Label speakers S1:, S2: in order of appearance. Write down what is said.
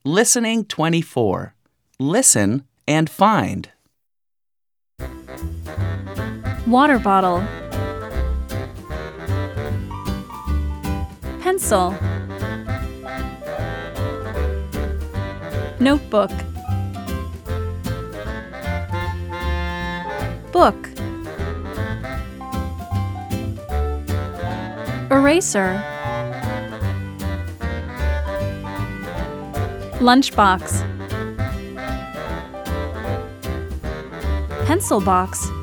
S1: Listening 24. Listen and find.
S2: Water bottle. Pencil. Notebook. Book. Eraser. Lunchbox. Pencil box.